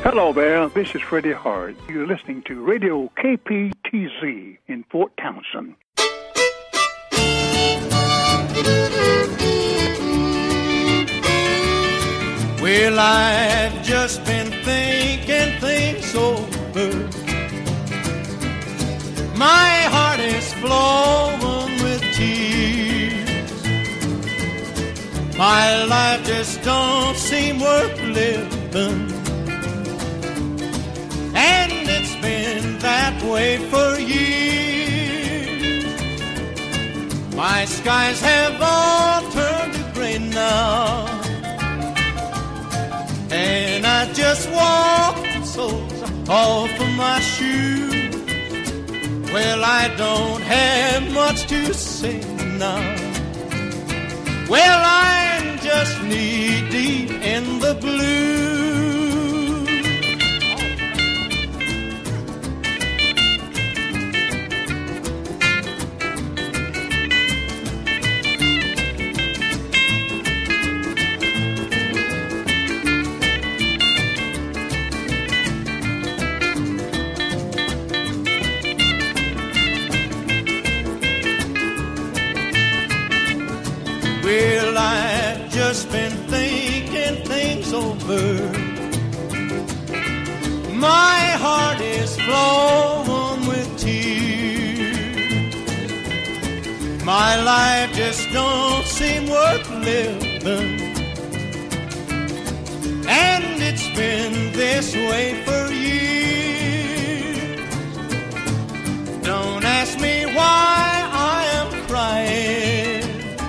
Hello there, this is Freddie Hart. You're listening to Radio KPTZ in Fort Townsend. Well, I've just been thinking things over. My heart is flowing with tears. My life just don't seem worth living, and it's been that way for years. My skies have all turned to gray now, and I just walk the soles off of my shoes. Well, I don't have much to say now. Well, I'm just knee-deep in the blues. Well, I've just been thinking things over. My heart is flowing with tears. My life just don't seem worth living, and it's been this way for years. Don't ask me why I am crying,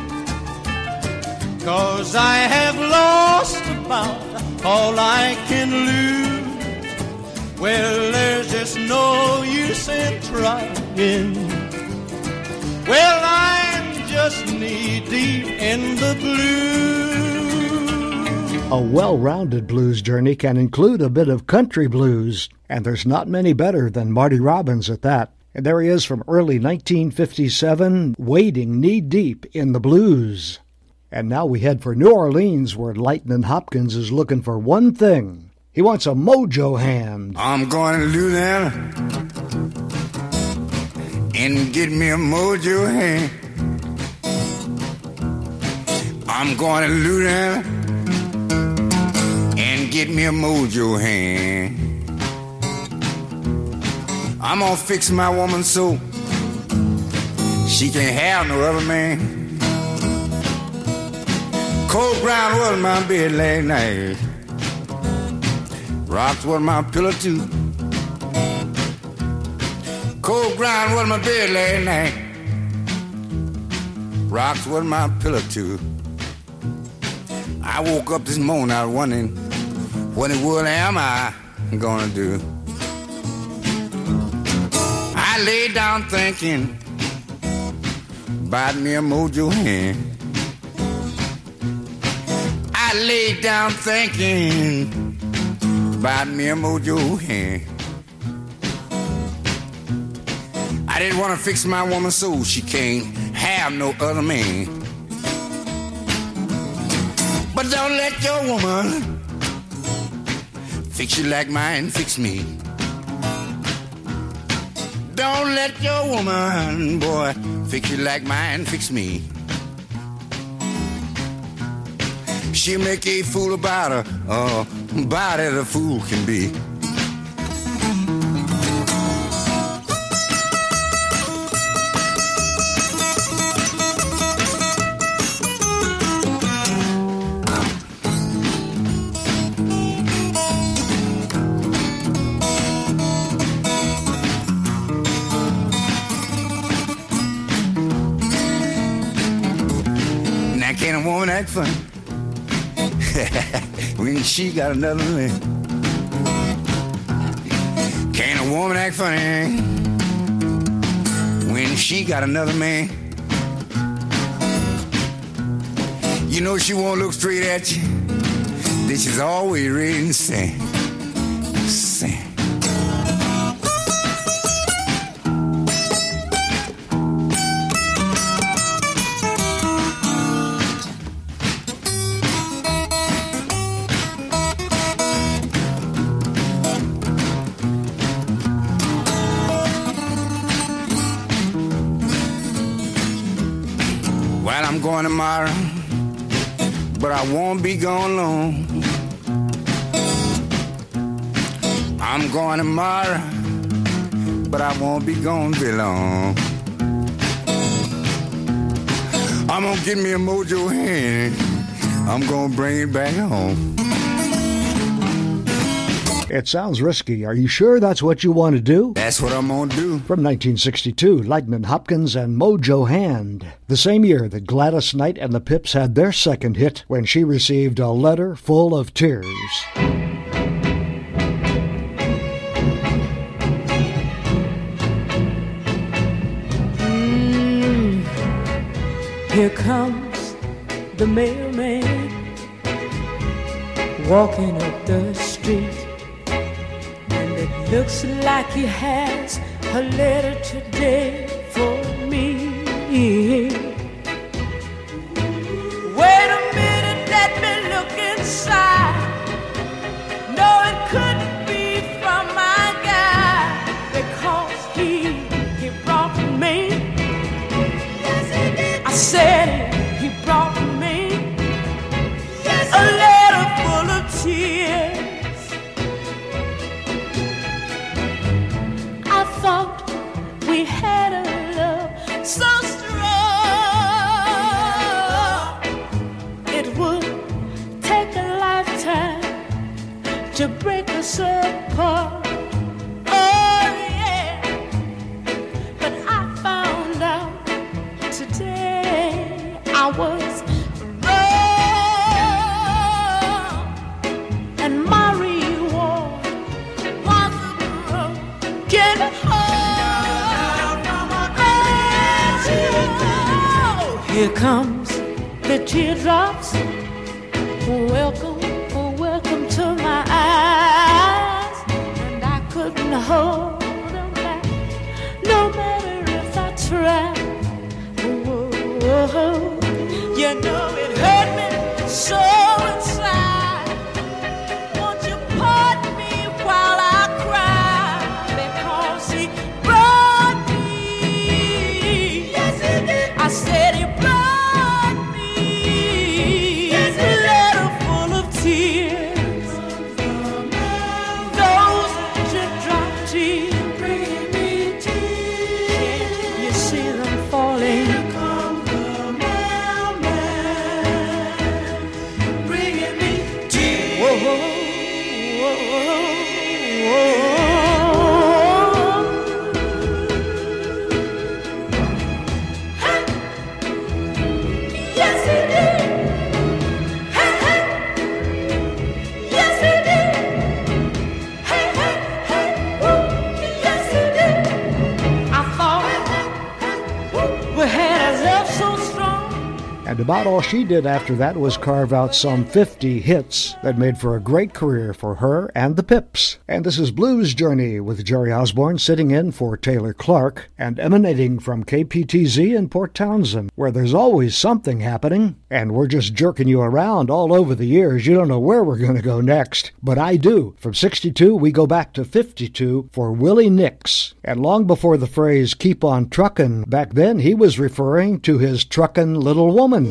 'cause I have lost about all I can lose. Well, there's just no use in trying. Well, I'm just knee-deep in the blues. A well-rounded blues journey can include a bit of country blues, and there's not many better than Marty Robbins at that. And there he is from early 1957, wading knee-deep in the blues. And now we head for New Orleans, where Lightnin' Hopkins is looking for one thing. He wants a mojo hand. I'm going to Louisiana and get me a mojo hand. I'm going to Louisiana and get me a mojo hand. I'm going to fix my woman so she can't have no other man. Cold ground was my bed last night. Rocks was my pillow too. Cold ground was my bed last night. Rocks was my pillow too. I woke up this morning, I was wondering, what in the world am I gonna do? I laid down thinking about me a mojo hand. I laid down thinking about me a mojo hand. I didn't want to fix my woman so she can't have no other man. But don't let your woman fix you like mine fix me. Don't let your woman, boy, fix you like mine fix me. She'll make a fool about her, about as a fool can be. Now can a woman act funny when she got another man? Can a woman act funny when she got another man? You know she won't look straight at you, then she's always ready to sing. Sing. I'm going tomorrow, but I won't be gone long. I'm going tomorrow, but I won't be gone very long. I'm gonna get me a mojo hand. I'm gonna bring it back home. It sounds risky. Are you sure that's what you want to do? That's what I'm gonna do. From 1962, Lightnin' Hopkins and Mojo Hand. The same year that Gladys Knight and the Pips had their second hit when she received a letter full of tears. Here comes the mailman walking up the street, and it looks like he has a letter today for me. Wait a minute, let me look inside. No, it couldn't be from my guy, because he brought me. I said he brought me a letter full of tears. I thought we had a love so strong, it would take a lifetime to break us apart. Oh yeah, but I found out today I was wrong, and my reward was a broken heart. Oh, here comes the teardrops. Welcome, oh, welcome to my eyes, and I couldn't hold them back, no matter if I tried. Whoa, you know it hurt me so inside. Won't you pardon me while I cry? Because he brought me. Yes, he did. I said he brought me. Yes, a letter full of tears. Those drop tears bringing me tears. You see them falling. And about all she did after that was carve out some 50 hits that made for a great career for her and the Pips. And this is Blues Journey with Jerry Osborne sitting in for Taylor Clark and emanating from KPTZ in Port Townsend, where there's always something happening. And we're just jerking you around all over the years. You don't know where we're going to go next. But I do. From 62, we go back to 52 for Willie Nix. And long before the phrase keep on truckin', back then he was referring to his truckin' little woman.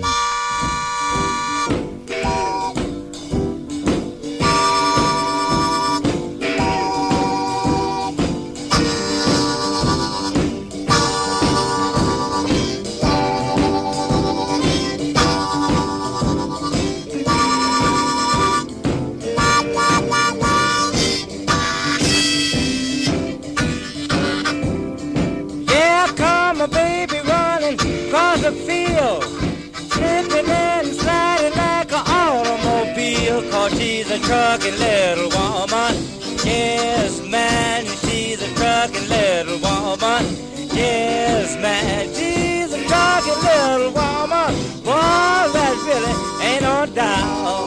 Yeah, come a baby running across the field, slipping and sliding like an automobile, 'cause she's a trucking little woman. Yes, man, she's a trucking little woman. Yes, man, she's a trucking little woman. Boy, that really ain't no doubt.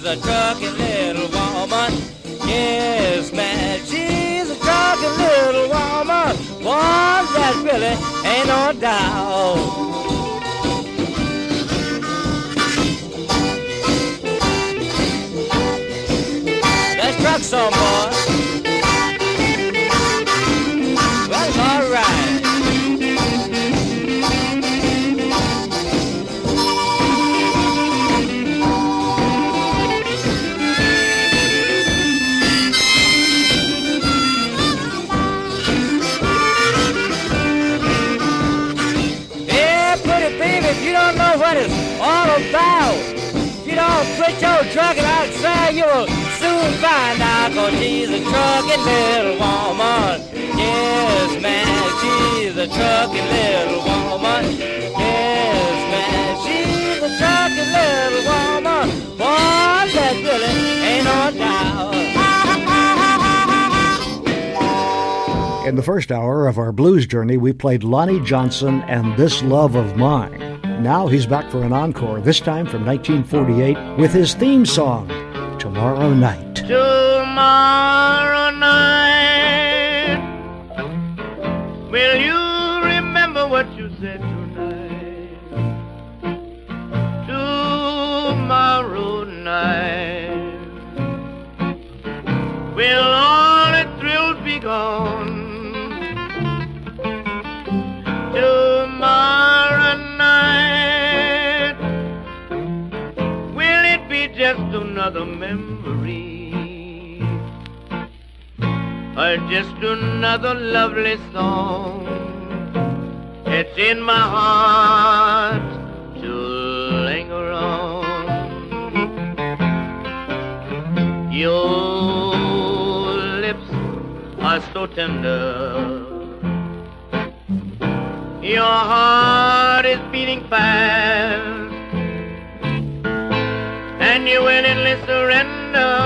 she's a trucking little woman. Yes, man, she's a trucking little woman. Boy, that really ain't no doubt. Let's truck some, boy. That's all right. You don't know what it's all about. You don't quit your trucking outside, you'll soon find out. 'Cause she's a trucking little woman. Yes, man, she's a trucking little woman. Yes, man, she's a trucking little woman. Boy, that really ain't no doubt. In the first hour of our blues journey, we played Lonnie Johnson and This Love of Mine. Now he's back for an encore, this time from 1948, with his theme song, Tomorrow Night. Tomorrow night, will you remember what you said tonight? Tomorrow night, will all the thrills be gone? Tomorrow night, will it be just another memory, or just another lovely song? It's in my heart to linger on. Your lips are so tender, your heart is beating fast, and you willingly surrender.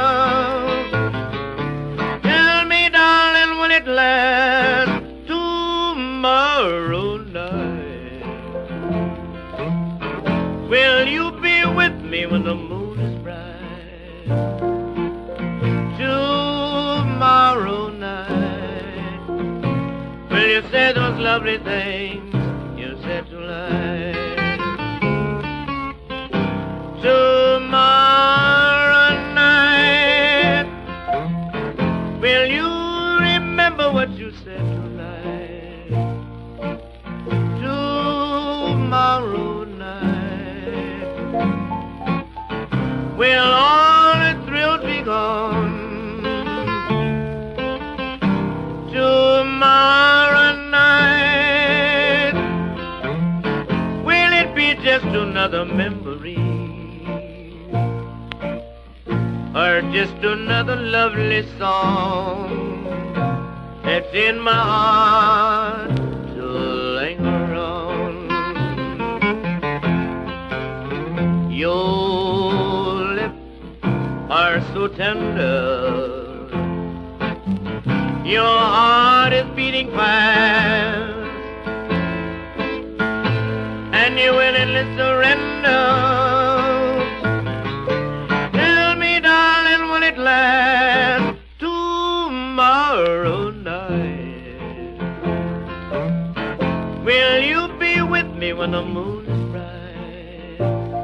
Tell me, darling, will it last tomorrow night? Will you be with me when the moon is bright? Tomorrow night, will you say those lovely things you said tonight? Tomorrow night, will you remember what you said tonight? Tomorrow night, will all the thrills be gone? Tomorrow night, will it be just another memory, or just another lovely song that's in my heart to linger on? Your lips are so tender, your heart is beating fast, and you willingly surrender. Tell me, darling, will it last tomorrow night? Will you be with me when the moon is bright?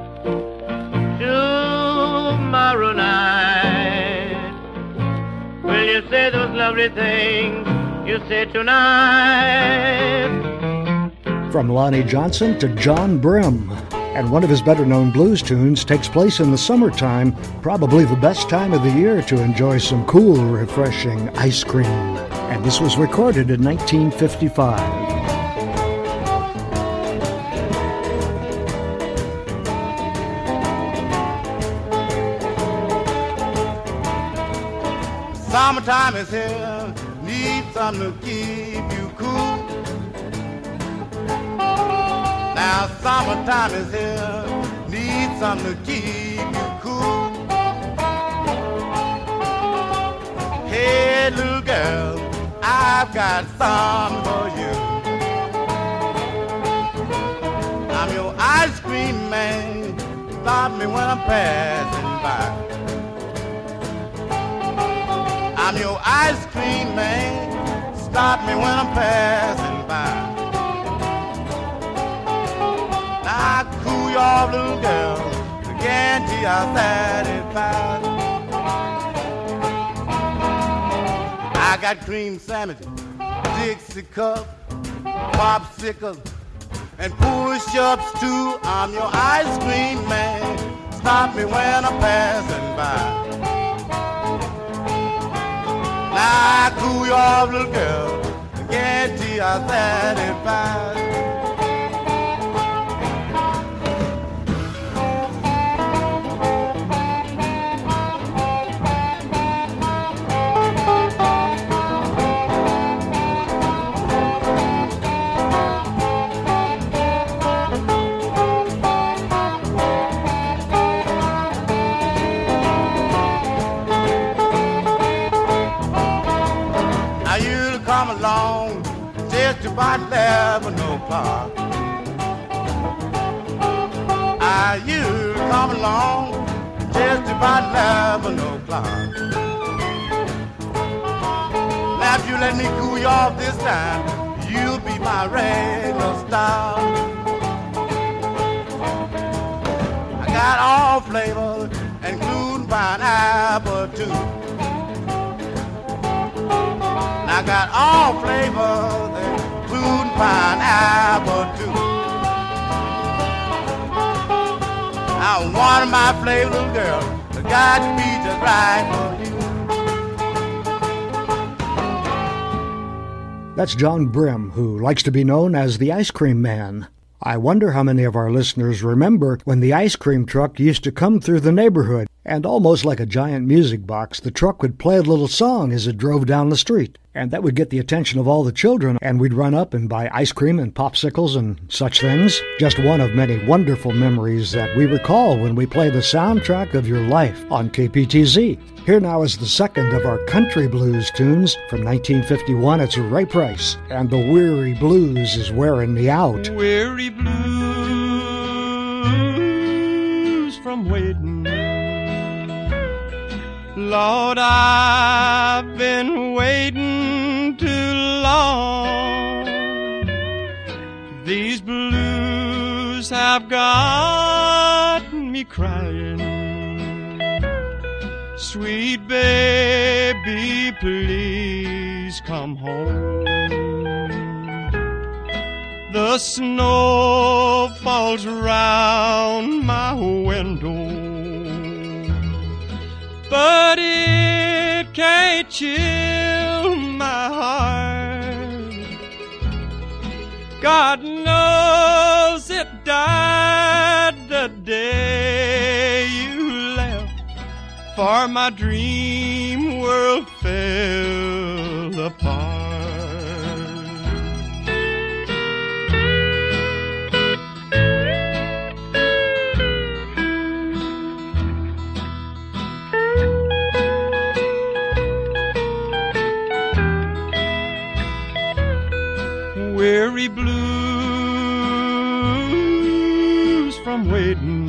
Tomorrow night, will you say those lovely things you said tonight? From Lonnie Johnson to John Brim. And one of his better-known blues tunes takes place in the summertime, probably the best time of the year to enjoy some cool, refreshing ice cream. And this was recorded in 1955. Summertime is here, need something to keep you cool. Now summertime is here, need something to keep you cool. Hey little girl, I've got something for you. I'm your ice cream man, stop me when I'm passing by. I'm your ice cream man, stop me when I'm passing by. Now I cool you off, little girl, to guarantee I'm satisfied. I got cream sandwiches, Dixie cup, popsicles, and push-ups too. I'm your ice cream man, stop me when I'm passing by. Now I cool you off, little girl, to guarantee I'm satisfied. Along just about 11 o'clock. You come along just about 11 o'clock. Now if you let me cool you off this time, you'll be my regular star. I got all flavors, including pineapple too. I got all flavors, including pineapple too. Now one of my flavors, little girl, got to be just right for you. That's John Brim, who likes to be known as the Ice Cream Man. I wonder how many of our listeners remember when the ice cream truck used to come through the neighborhood, and almost like a giant music box, the truck would play a little song as it drove down the street. And that would get the attention of all the children, and we'd run up and buy ice cream and popsicles and such things. Just one of many wonderful memories that we recall when we play the soundtrack of your life on KPTZ. Here now is the second of our country blues tunes from 1951. It's Ray Price, and the Weary Blues is wearing me out. Weary blues from waiting. Lord, I've been waiting too long. These blues have got me crying. Sweet baby, please come home. The snow falls round my window, but it can't chill my heart. God knows it died the day you left, for my dream world fell apart. Weary blues from waiting.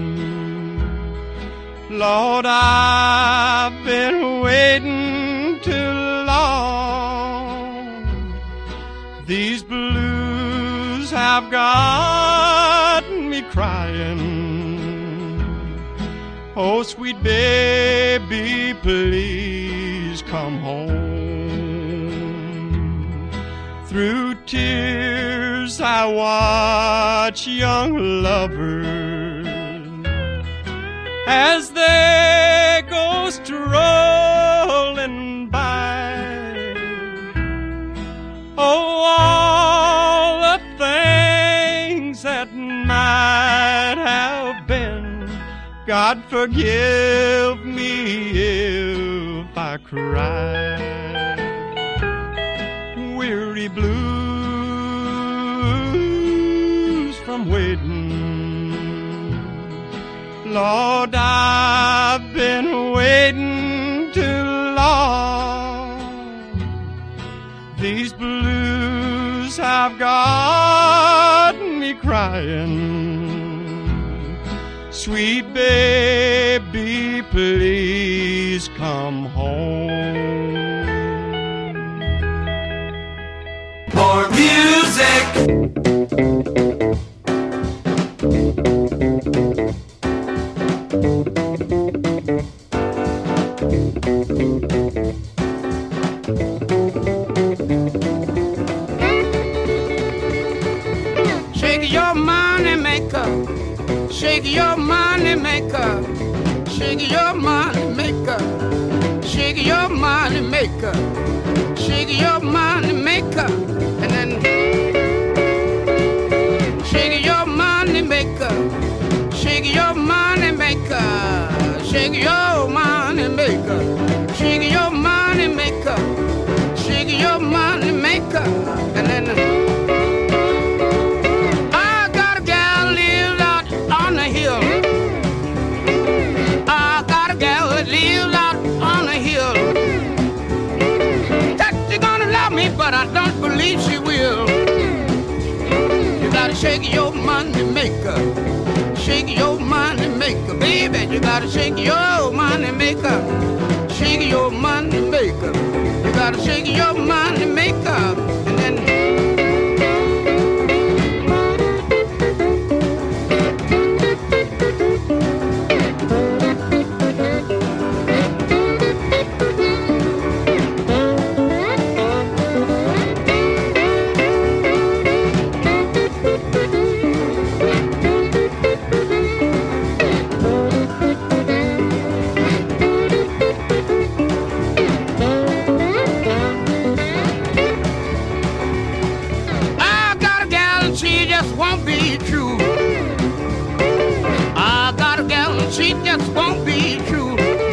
Lord, I've been waiting too long. These blues have got me crying. Oh, sweet baby, please come home. Through tears I watch young lovers as they go strolling by. Oh, all the things that might have been, God forgive me if I cry. Weary blues from waiting. Lord, I've been waiting too long. These blues have got me crying. Sweet baby, please come home. More music. Shake your money maker. Shake your money maker. Shake your money maker. Shake your money maker. Shake your money maker. And then shake your money maker. Shake your money maker. Shake your money maker. Shake your money maker. Shake your money maker. And then but I don't believe she will. You gotta shake your money maker. Shake your money maker, baby. You gotta shake your money maker. Shake your money maker. You gotta shake your money maker. And then she just won't be true.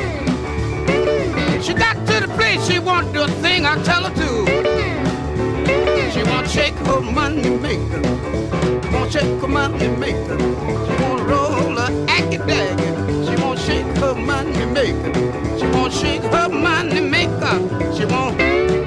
She got to the place she won't do a thing I tell her to. She won't shake her money maker. Won't shake her money maker. She won't roll her aggy-daggy. She won't shake her money maker. She won't shake her money maker. She won't.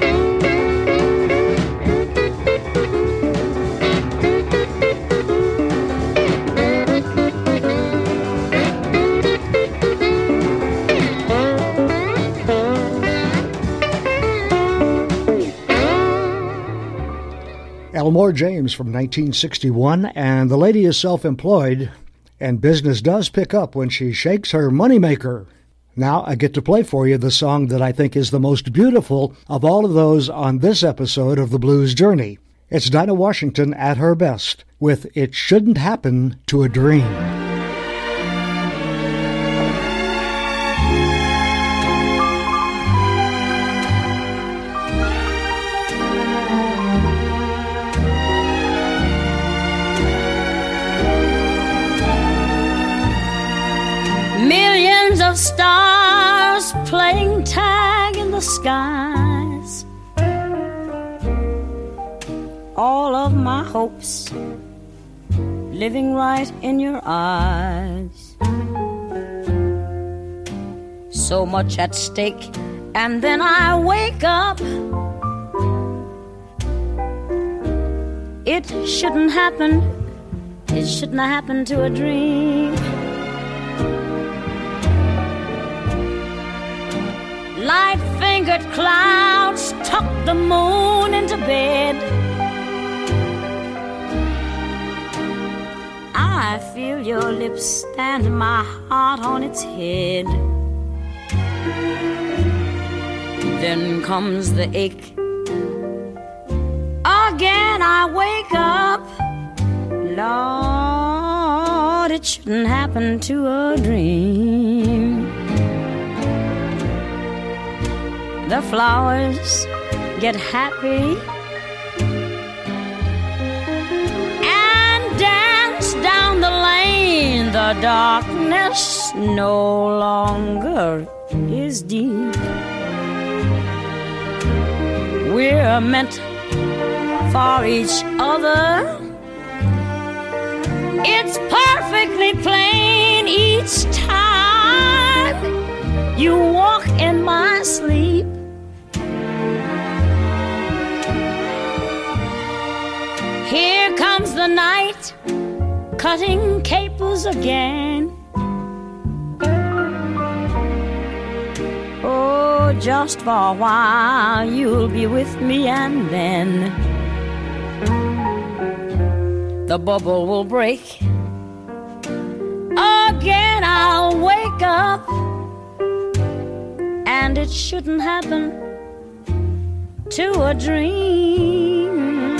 Elmore James from 1961, and the lady is self-employed, and business does pick up when she shakes her moneymaker. Now I get to play for you the song that I think is the most beautiful of all of those on this episode of The Blues Journey. It's Dinah Washington at her best with It Shouldn't Happen to a Dream. Millions of stars playing tag in the skies. All of my hopes living right in your eyes. So much at stake, and then I wake up. It shouldn't happen. It shouldn't happen to a dream. Light-fingered clouds tuck the moon into bed. I feel your lips stand my heart on its head. Then comes the ache. Again I wake up. Lord, it shouldn't happen to a dream. The flowers get happy and dance down the lane. The darkness no longer is deep. We're meant for each other. It's perfectly plain each time you walk in my sleep. Here comes the night, cutting capers again. just for a while. You'll be with me and then the bubble will break. Again I'll wake up, and it shouldn't happen to a dream.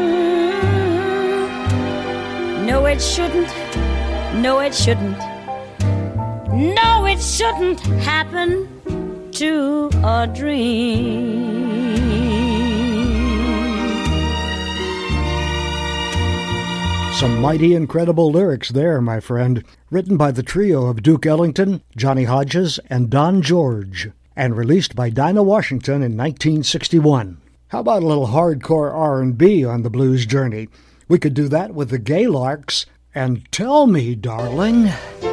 No, it shouldn't. No, it shouldn't. No, it shouldn't happen to a dream. Some mighty incredible lyrics there, my friend, written by the trio of Duke Ellington, Johnny Hodges, and Don George, and released by Dinah Washington in 1961. How about a little hardcore R&B on the blues journey? We could do that with the Gaylarks and Tell Me, Darling.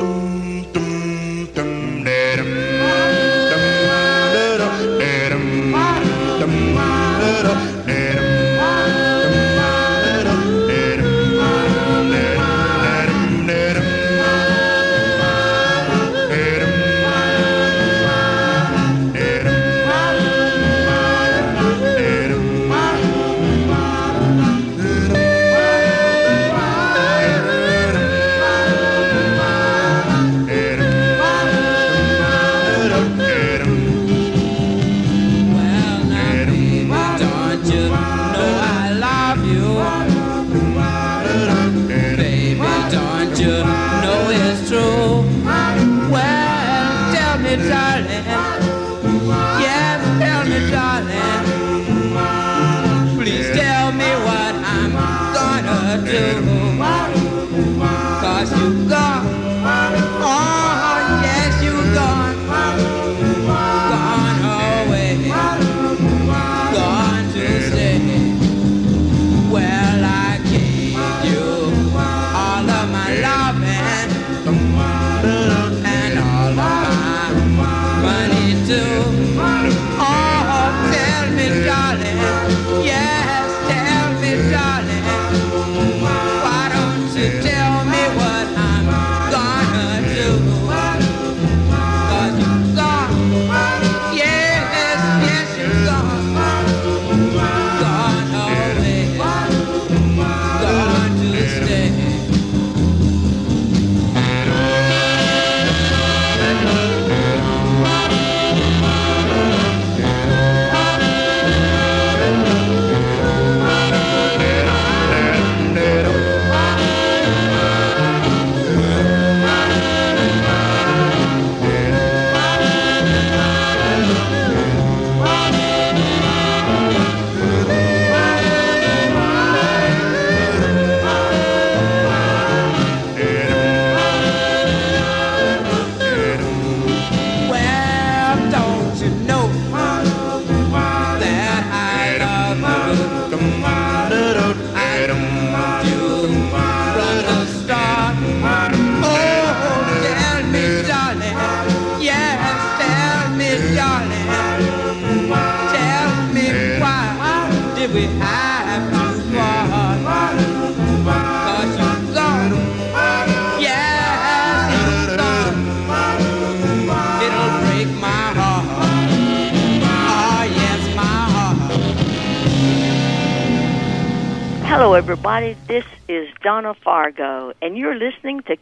Hello, everybody. This is Donna Fargo, and you're listening to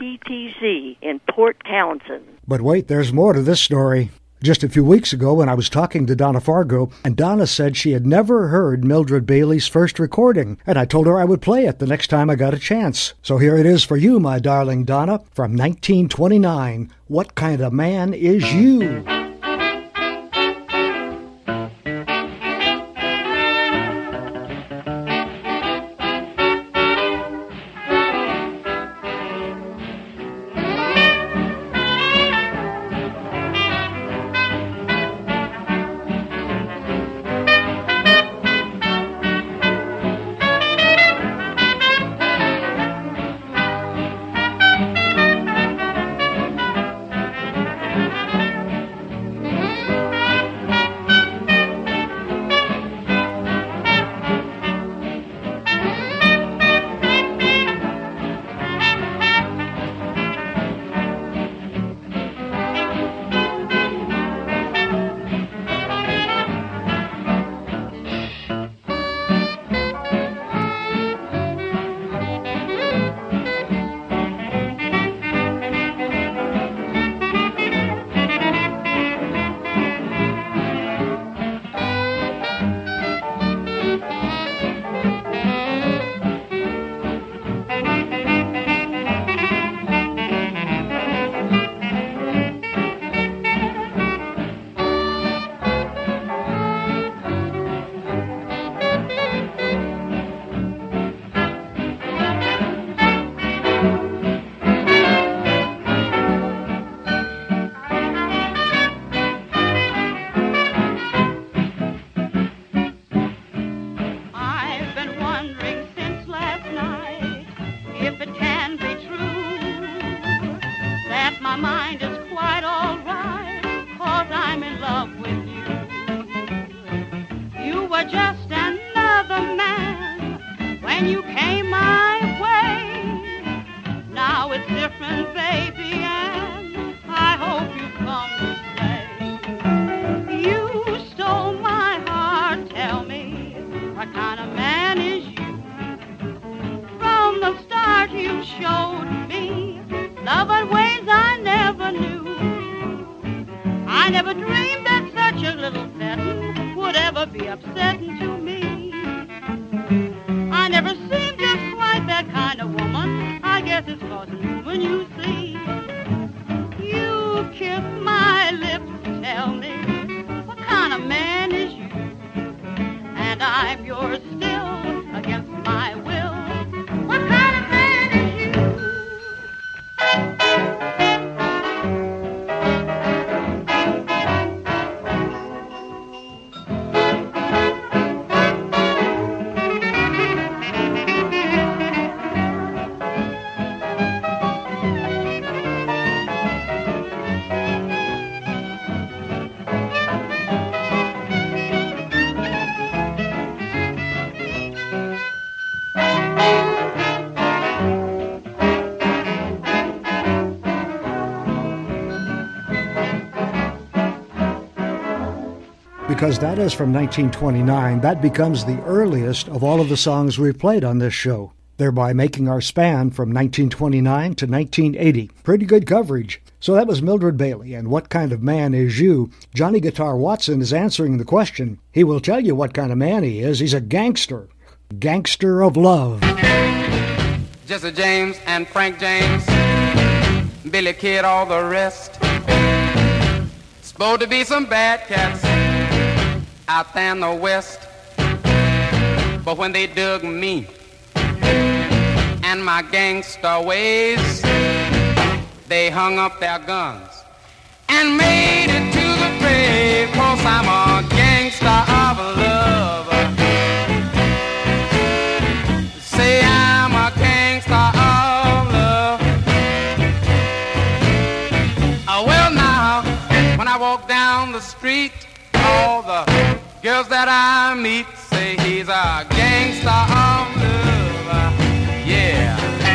KPTZ in Port Townsend. But wait, there's more to this story. Just a few weeks ago when I was talking to Donna Fargo, and Donna said she had never heard Mildred Bailey's first recording, and I told her I would play it the next time I got a chance. So here it is for you, my darling Donna, from 1929, What Kind of Man Is You? mind is quite all right, 'cause I'm in love with you. You were just another man when you came my way. Now it's different, baby, and I hope you come to stay. You stole my heart, tell me, what kind of man is you? From the start you showed me love in ways I never knew. I never dreamed that such a little petting would ever be upsetting to me. I never seemed just quite that kind of woman. I guess it's 'cause when you see, you kiss my lips, tell me, what kind of man is you? And I'm yours still against my will. What kind of man is you? Because that is from 1929, that becomes the earliest of all of the songs we've played on this show, thereby making our span from 1929 to 1980. Pretty good coverage. So that was Mildred Bailey, and What Kind of Man Is You? Johnny Guitar Watson is answering the question. He will tell you what kind of man he is. He's a gangster. Gangster of love. Jesse James and Frank James, Billy Kid, all the rest. Supposed to be some bad cats out there in the West. But when they dug me and my gangster ways, they hung up their guns and made it to the grave. 'Cause I'm a gangster of love. Say I'm a gangster of love. Well now, when I walk down the street, all the girls that I meet say he's a gangster of love. Yeah.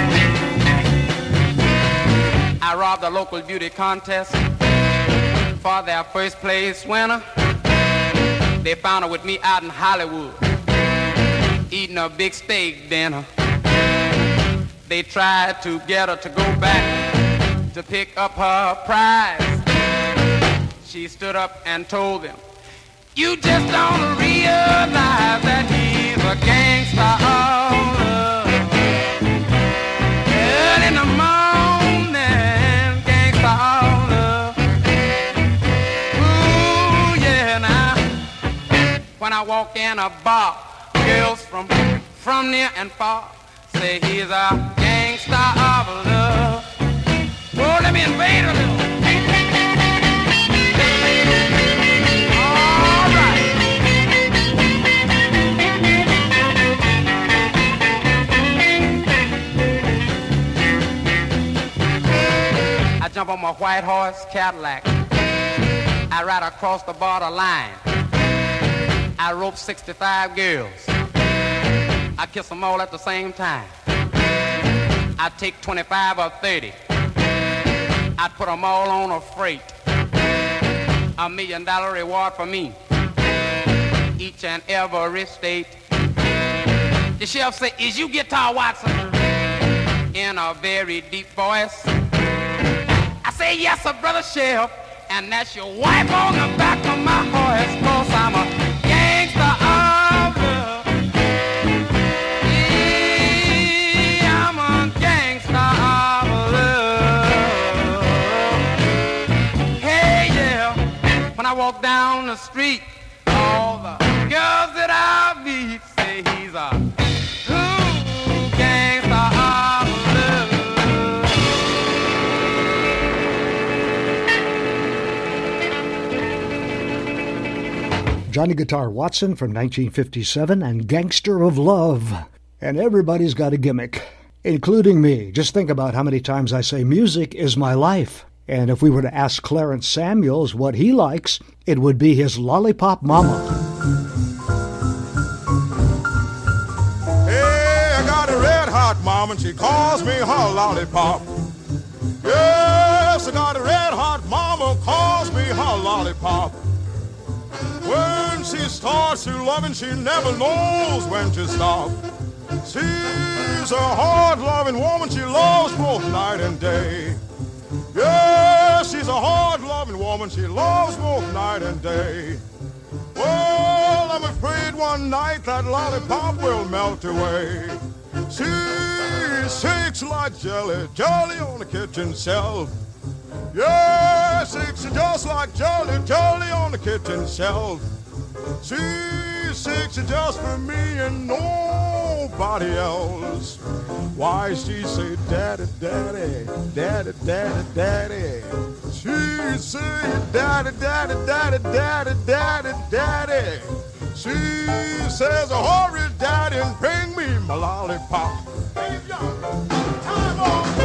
I robbed a local beauty contest for their first place winner. They found her with me out in Hollywood, eating a big steak dinner. They tried to get her to go back to pick up her prize. She stood up and told them, "You just don't realize that he's a gangster of love." Early in the morning, gangster of love. Ooh, yeah, now. When I walk in a bar, girls from near and far say he's a gangster of love. Oh, let me invade a little. I jump on my white horse Cadillac. I ride across the border line. I rope 65 girls. I kiss them all at the same time. I take 25 or 30. I put them all on a freight. $1 million reward for me, each and every state. The sheriff say, "Is you Guitar Watson?" In a very deep voice. I say, "Yes, sir, brother sheriff, and that's your wife on the back of my horse, 'cause I'm a gangster of love. Yeah, I'm a gangster of love. Hey, yeah, when I walk down the street, all the girls that I meet say he's a gangster of love." Johnny Guitar Watson from 1957 and Gangster of Love. And everybody's got a gimmick, including me. Just think about how many times I say music is my life. And if we were to ask Clarence Samuels what he likes, it would be his Lollipop Mama. Hey, I got a red-hot mama, and she calls me her lollipop. Yes, I got a red-hot mama, calls me her lollipop. When she starts to loving, she never knows when to stop. She's a hard-loving woman, she loves both night and day. Yes, she's a hard-loving woman, she loves both night and day. Well, I'm afraid one night that lollipop will melt away. She shakes like jelly, jelly on the kitchen shelf. Yeah, shakes it just like jelly, jelly on the kitchen shelf. She shakes it just for me and nobody else. Why she say, daddy, daddy, daddy, daddy, daddy. She say, daddy, daddy, daddy, daddy, daddy, daddy. She says, hurry, daddy, and bring me my lollipop. Time on.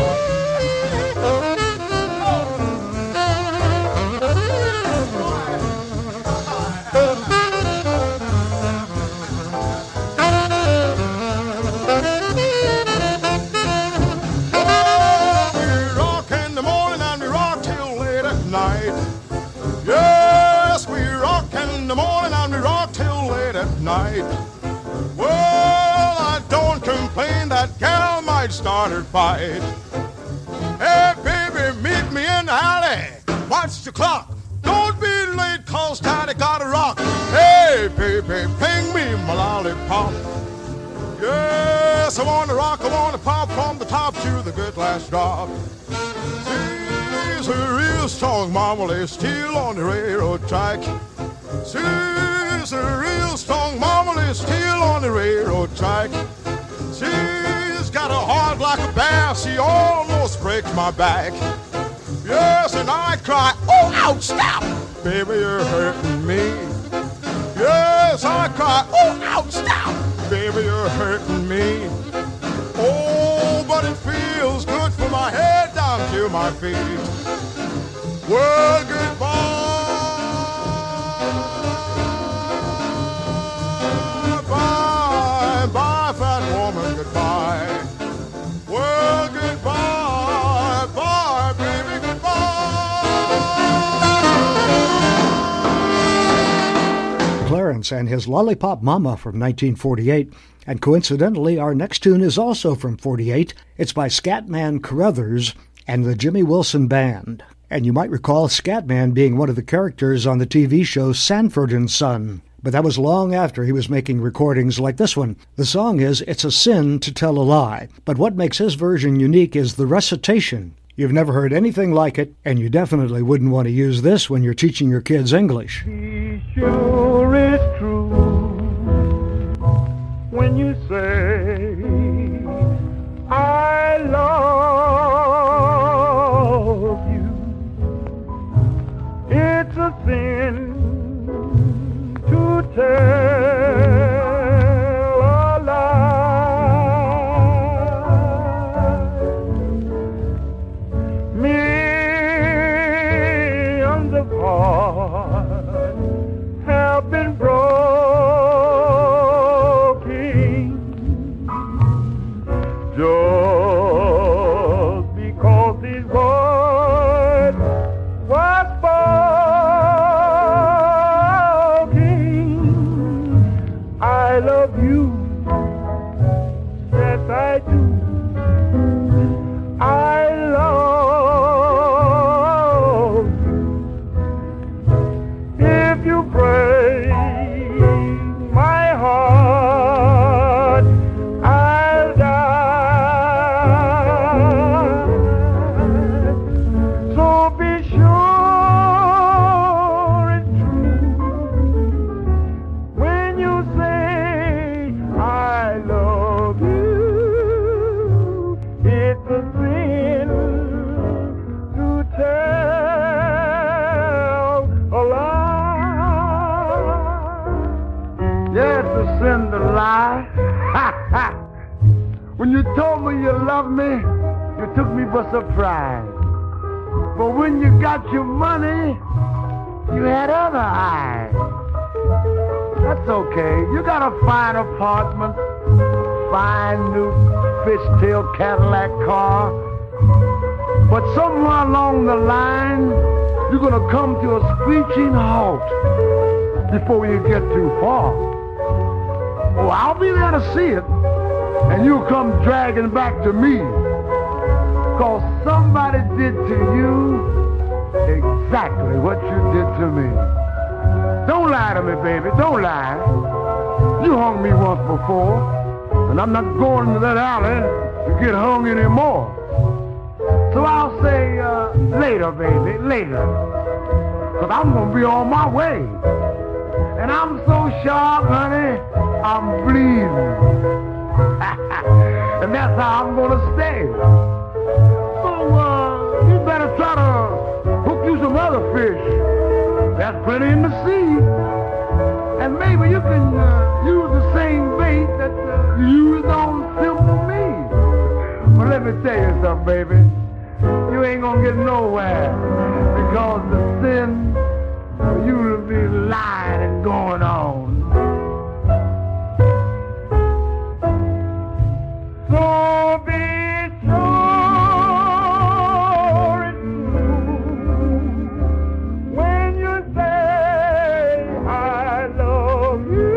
Night. Well, I don't complain, that gal might start her fight. Hey, baby, meet me in the alley. Watch the clock. Don't be late, cause Daddy gotta rock. Hey, baby, bring me my lollipop. Yes, I wanna rock, I wanna pop from the top to the good last drop. She's a real strong mama, lay still on the railroad track. She's a real strong mama, lay still on the railroad track. She's got a heart like a bear, she almost breaks my back. Yes, and I cry, oh, ouch, stop! Baby, you're hurting me. Yes, I cry, oh, ouch, stop! Baby, you're hurting me. Oh, but it feels good from my head down to my feet. Well, goodbye. Bye, fat woman, goodbye. Well, goodbye, bye, baby, goodbye. Clarence and his Lollipop Mama from 1948. And coincidentally, our next tune is also from 48. It's by Scatman Crothers and the Jimmy Wilson Band. And you might recall Scatman being one of the characters on the TV show Sanford and Son. But that was long after he was making recordings like this one. The song is It's a Sin to Tell a Lie, but what makes his version unique is the recitation. You've never heard anything like it, and you definitely wouldn't want to use this when you're teaching your kids English. Be sure it's true when you say, I love you. It's a sin to tell a lie. Millions of hearts have been broken just because these words were I love you, yes I do. I love you. If you break my heart, I'll die. So be sure it's true when you say I love you. It's a sin to tell a lie. Yeah, it's a sin to lie. Ha ha! When you told me you loved me, you took me by surprise. But when you got your money, you had other eyes. That's okay. You got a fine apartment, fine new fishtail Cadillac car. But somewhere along the line, you're gonna come to a screeching halt before you get too far. Oh, I'll be there to see it, and you'll come dragging back to me, 'cause somebody did to you exactly what you did to me. Don't lie to me, baby, don't lie. You hung me once before, and I'm not going to that alley to get hung anymore. So I'll say later, baby, later, 'cause I'm gonna be on my way. And I'm so sharp, honey, I'm bleeding. And that's how I'm gonna stay. So you better try to hook you some other fish. There's plenty in the sea. And maybe you can use the same bait that you used on Simple Me. But let me tell you something, baby. You ain't gonna get nowhere, because the sin for you to be lying and going on. So be sure it's true when you say I love you.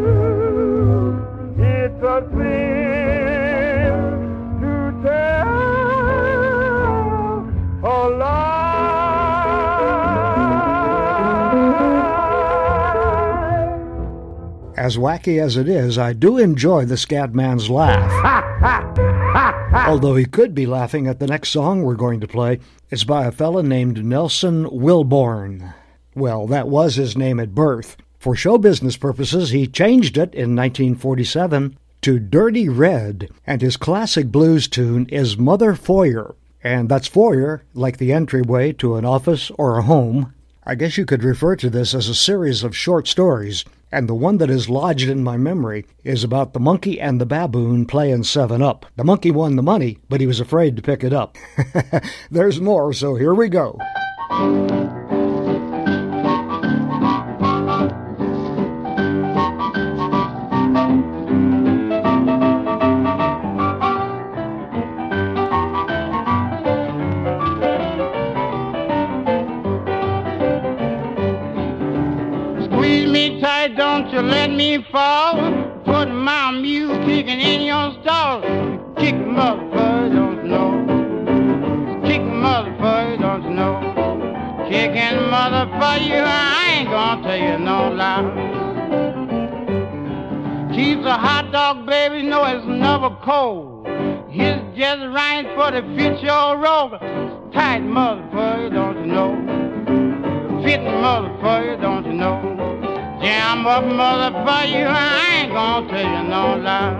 It's a sin to tell a lie. As wacky as it is, I do enjoy the Scatman's laugh. Although he could be laughing at the next song we're going to play. It's by a fella named Nelson Wilborn. Well, that was his name at birth. For show business purposes, he changed it in 1947 to Dirty Red, and his classic blues tune is Mother Foyer. And that's foyer, like the entryway to an office or a home. I guess you could refer to this as a series of short stories, and the one that is lodged in my memory is about the monkey and the baboon playing 7-Up. The monkey won the money, but he was afraid to pick it up. There's more, so here we go. Don't you let me fall. Put my mule kicking in your stall. Kick motherfucker, don't you know? Kick motherfucker, don't you know? Kicking motherfucker, I ain't gonna tell you no lie. Keeps a hot dog, baby, know it's never cold. He's just right for the fit your roll. Tight motherfucker, don't you know? Fitting motherfucker, don't you know? Jam up, motherfucker, I ain't gonna tell you no lie.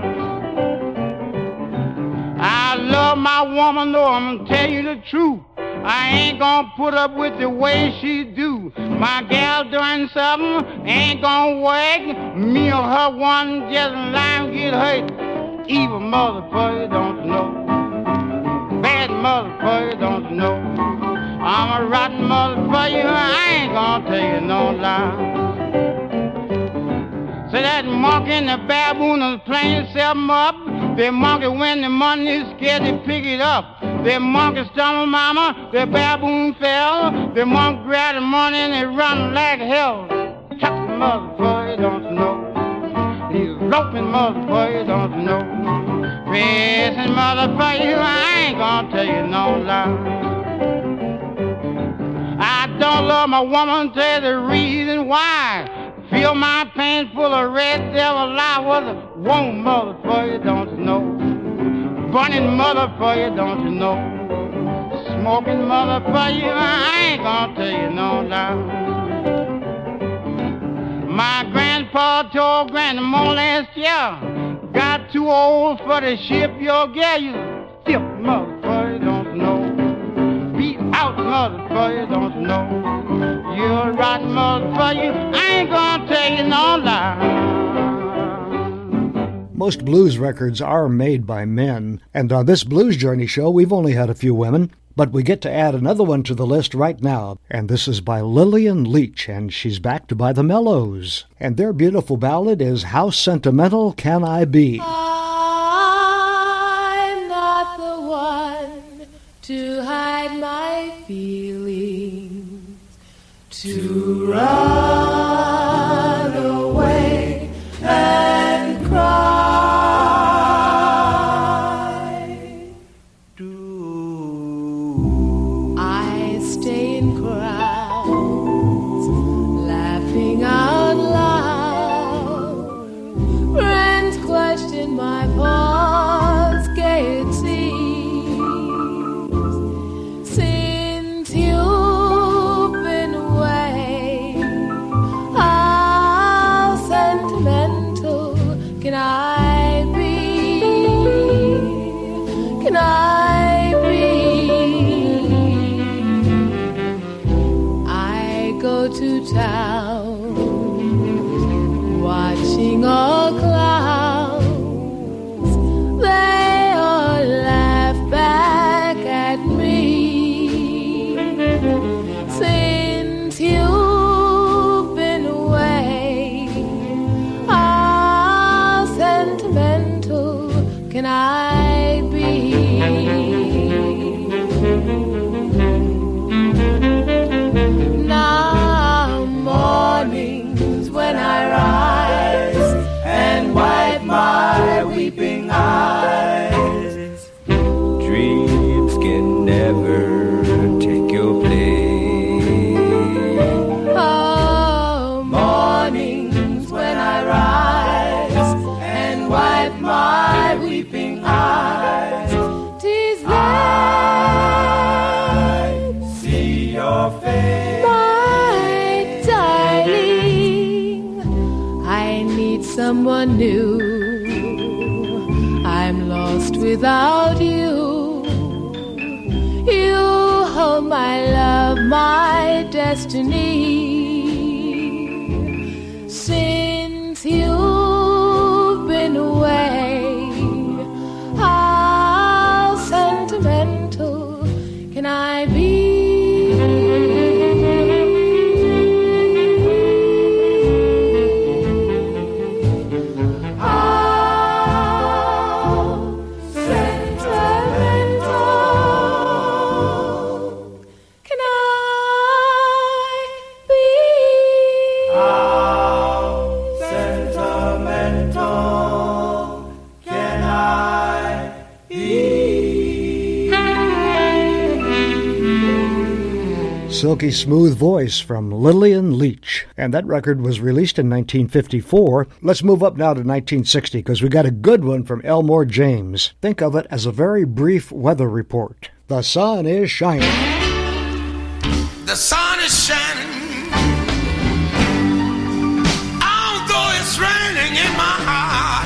I love my woman, though I'm gonna tell you the truth. I ain't gonna put up with the way she do. My gal doing something ain't gonna work. Me or her one just line get hurt. Evil motherfucker, don't you know? Bad motherfucker, don't you know? I'm a rotten motherfucker, I ain't gonna tell you no lie. So that monkey and the baboon is playing 7-Up. The monkey when the money is scared to pick it up. The monkey stumbled mama, the baboon fell. The monkey grabbed the money and they run like hell. Chop the motherfucker, don't you know? He's loping motherfucker, don't you know? Racing motherfucker, I ain't gonna tell you no lie. I don't love my woman, tell the reason why. Feel my pants full of red devil lie. Was a woman motherfucker, don't you know? Burning motherfucker, don't you know? Smoking motherfucker, I ain't gonna tell you no lie. My grandpa told grandma last year, got too old for the ship your gal. You stiff motherfucker, don't you know? Beat out motherfucker, don't you know? You're a rotten motherfucker, I ain't gonna tell you no lie. Most blues records are made by men, and on this Blues Journey show we've only had a few women. But we get to add another one to the list right now, and this is by Lillian Leach, and she's backed by the Mellows. And their beautiful ballad is How Sentimental Can I Be? I'm not the one to hide my feelings, to run away and cry. I stay in crowds, laughing out loud. Friends question my pulse, gaiety. Since you've been away, how sentimental can I be? Can I be? I go to town, watching all clowns. They all laugh back at me. Since you've been away, how sentimental can I be? Now mornings when I rise and wipe my weeping eyes, Dreams can never take your place. oh, mornings when I rise and wipe my weeping eyes, 'tis then See your face. my darling, I need someone new. I'm lost without you. You hold my love, my destiny. Since you've been away, how sentimental can I be? How sentimental can I be? How sentimental can I be? Silky smooth voice from Lillian Leach. And that record was released in 1954. Let's move up now to 1960 because we got a good one from Elmore James. Think of it as a very brief weather report. The sun is shining. The sun is shining, although it's raining in my heart.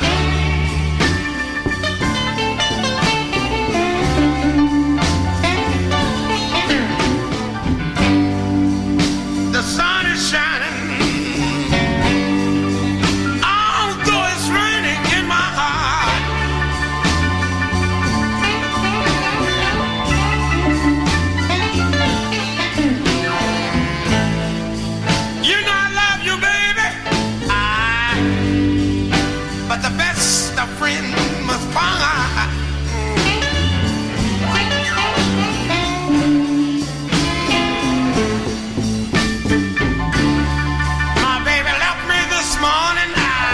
The sun is shining, although it's raining in my heart. You know I love you, baby. But the best of friends must part. My baby left me this morning,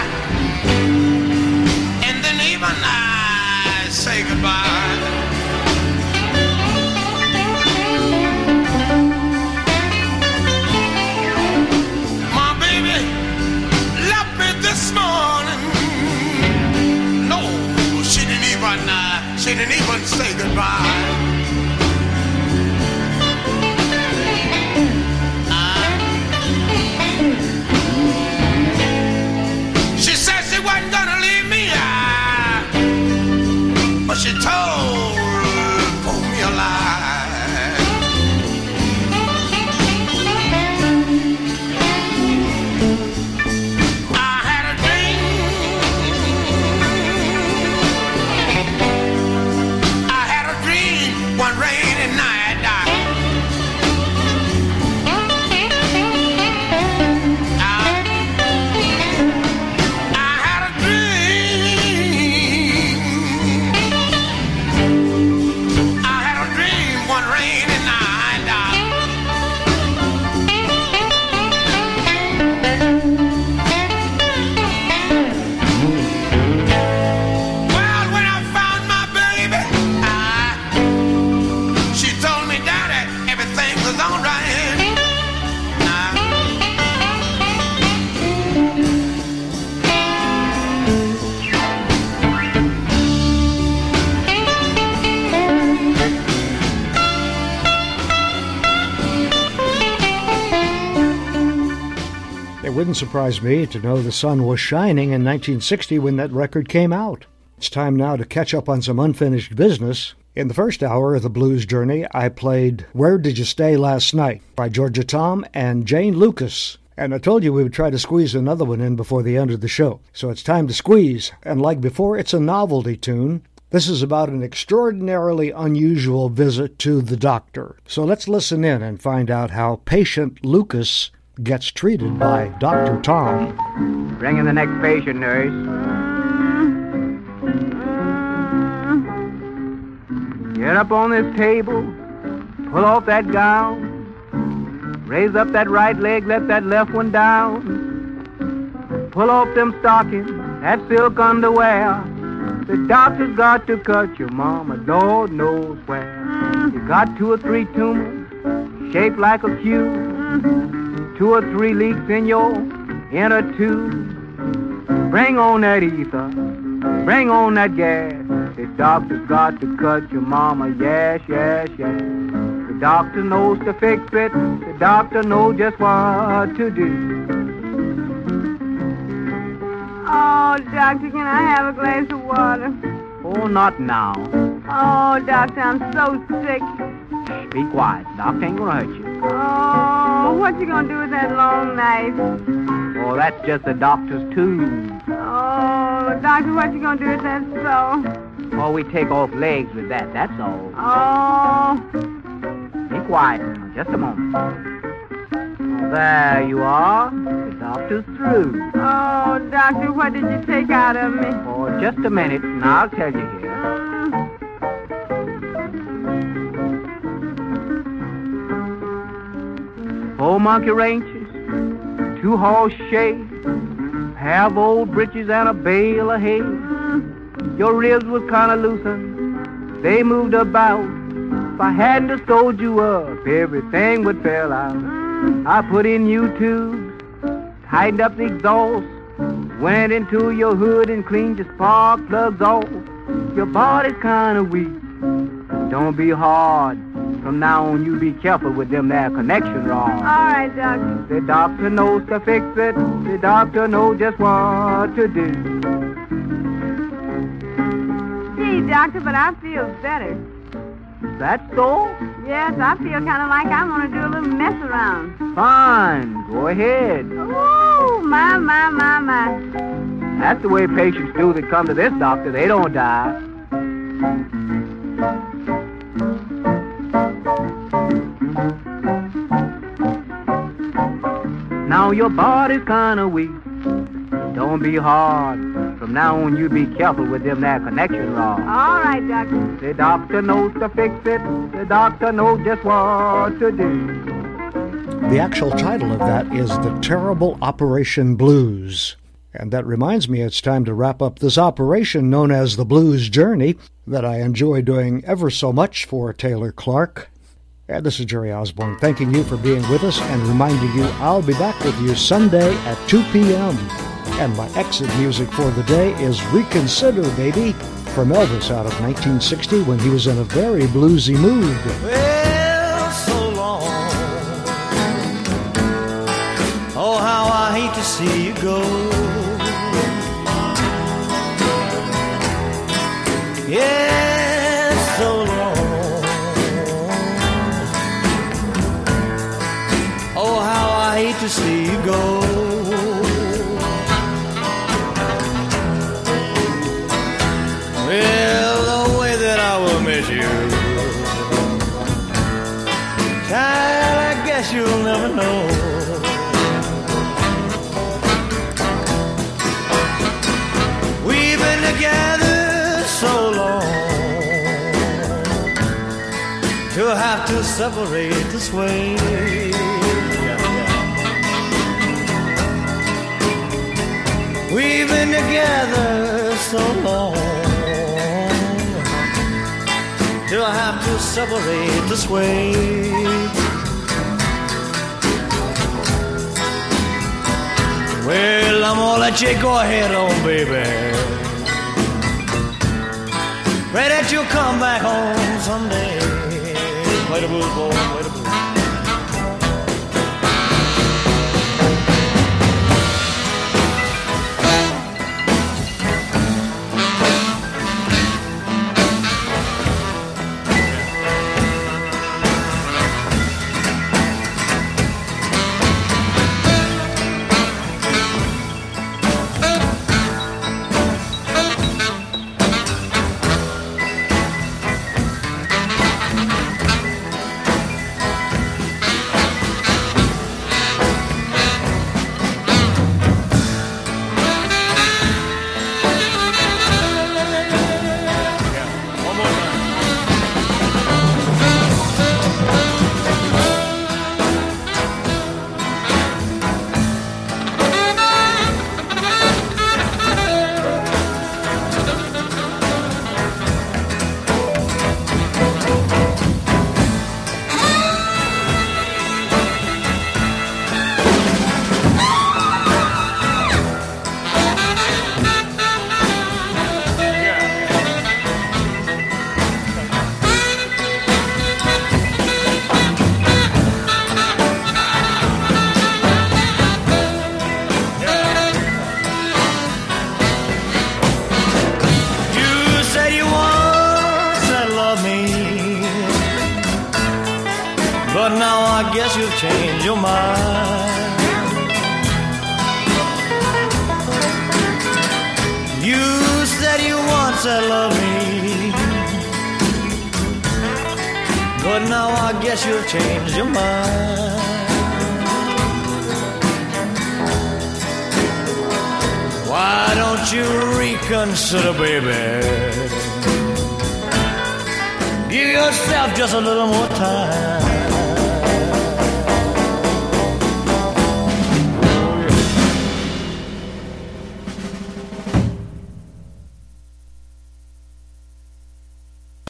and then even I say goodbye. My baby left me this morning. No, she didn't even say goodbye. She said she wasn't gonna leave me, but she told me a lie. I had a dream one rainy night. didn't surprise me to know the sun was shining in 1960 when that record came out. It's time now to catch up on some unfinished business. In the first hour of the Blues Journey, I played Where Did You Stay Last Night by Georgia Tom and Jane Lucas. And I told you we would try to squeeze another one in before the end of the show. So it's time to squeeze. And like before, it's a novelty tune. This is about an extraordinarily unusual visit to the doctor. So let's listen in and find out how patient Lucas gets treated by Dr. Tom. Bring in the next patient, nurse. Get up on this table. Pull off that gown. Raise up that right leg, let that left one down. Pull off them stockings, that silk underwear. The doctor's got to cut your mama, Lord knows where. You got 2 or 3 tumors, shaped like a cube. 2 or 3 leaks in your inner tube. Bring on that ether, bring on that gas. The doctor's got to cut your mama, yes, yes, yes. The doctor knows to fix it, the doctor knows just what to do. Oh, doctor, can I have a glass of water? Oh, not now. Oh, doctor, I'm so sick. Shh, be quiet. Doctor ain't gonna hurt you. Oh, what you gonna do with that long knife? Oh, that's just the doctor's tool. Oh, doctor, what you gonna do with that saw? Oh, we take off legs with that, that's all. Oh. Be quiet now, just a moment. There you are. The doctor's through. Oh, doctor, what did you take out of me? Oh, just a minute, and I'll tell you here. 4 monkey wrenches, 2 horse shades, pair of old breeches and a bale of hay. Your ribs was kind of loosened, they moved about. If I hadn't have sewed you up, everything would fell out. I put in new tubes, tightened up the exhaust, went into your hood and cleaned your spark plugs off. Your body's kind of weak, don't be hard. From now on, you be careful with them there connection rods. All right, doctor. The doctor knows to fix it. The doctor knows just what to do. Gee, doctor, but I feel better. That's so? Yes, I feel kind of like I want to do a little mess around. Fine, go ahead. Ooh, my. That's the way patients do that come to this doctor. They don't die. Now your body's kind of weak. Don't be hard. From now on, you be careful with them there connection rods. All right, doctor. The doctor knows to fix it. The doctor knows just what to do. The actual title of that is The Terrible Operation Blues. And that reminds me it's time to wrap up this operation known as the Blues Journey that I enjoy doing ever so much for Taylor Clark. And this is Jerry Osborne thanking you for being with us and reminding you I'll be back with you Sunday at 2 p.m. And my exit music for the day is Reconsider, Baby, from Elvis out of 1960 when he was in a very bluesy mood. Well, so long. Oh, how I hate to see you go. Yes, so long. Oh, how I hate to see you go. Well, the way that I will miss you, child, I guess you'll never know. We've been together so long to have to separate this way. We've been together so long till I have to separate this way. Well, I'm gonna let you go ahead on, baby. Pray that you'll come back home someday. Play the blues, boy, play the blues. guess you've changed your mind. You said you once had loved me, but now I guess you've changed your mind. Why don't you reconsider, baby? Give yourself just a little more time.